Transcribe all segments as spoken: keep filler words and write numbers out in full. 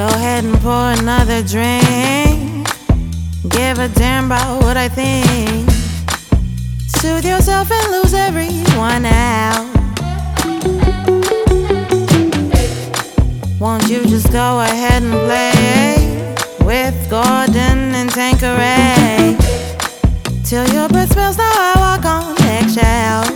ahead and pour another drink. Give a damn about what I think. Soothe yourself and lose everyone out. Won't you just go ahead and play with Gordon and Tanqueray till your breath smells? Now I walk on eggshells.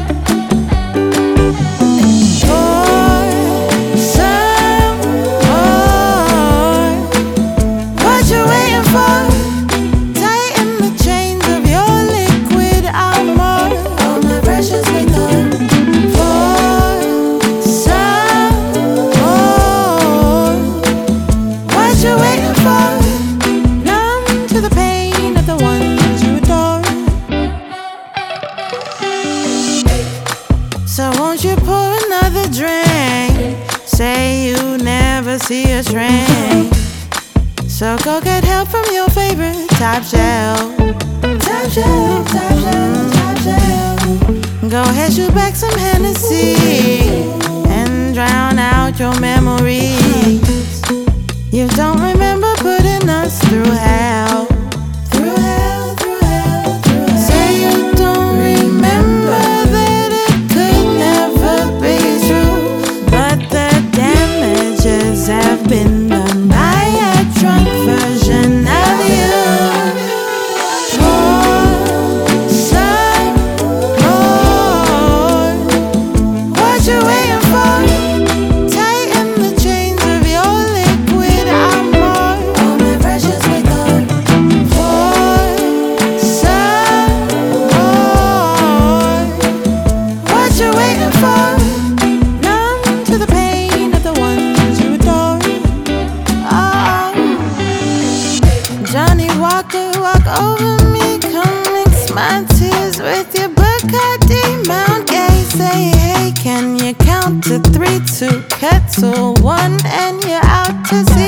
So won't you pour another drink? Say you never see a shrink. So go get help from your favorite top shelf. Top shelf, top shelf, top shelf. Go ahead, shoot back some Hennessy and drown out your memories. You don't remember putting us through hell. Through hell, through hell, through hell. Say you don't remember that it could never be true, but the damages have been done by a drunk version of you. Pour some more. What you waiting for? Tighten the chains of your liquid armor. Oh my precious liquor. Pour some more. What you waiting for? Numb to the pain of the ones you adore. Oh, Johnny Walker, walk over me, come mix my tears with your Bacardi Mount Gay. Say, hey, can you count to three, two, cut to one, and you're out to sea.